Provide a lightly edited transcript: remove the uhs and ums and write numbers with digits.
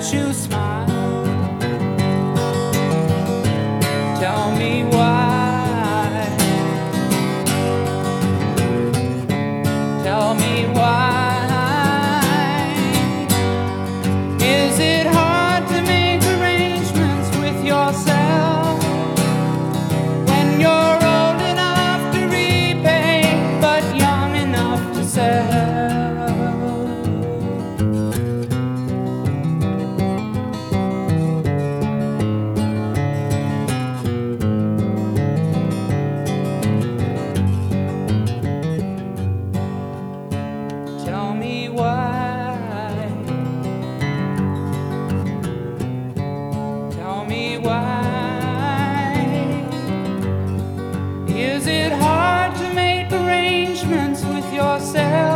that you smile. Tell me why. Tell me why. Is it hard to make arrangements with yourself when you're old enough to repay but young enough to sell? Tell me why. Tell me why. Is it hard to make arrangements with yourself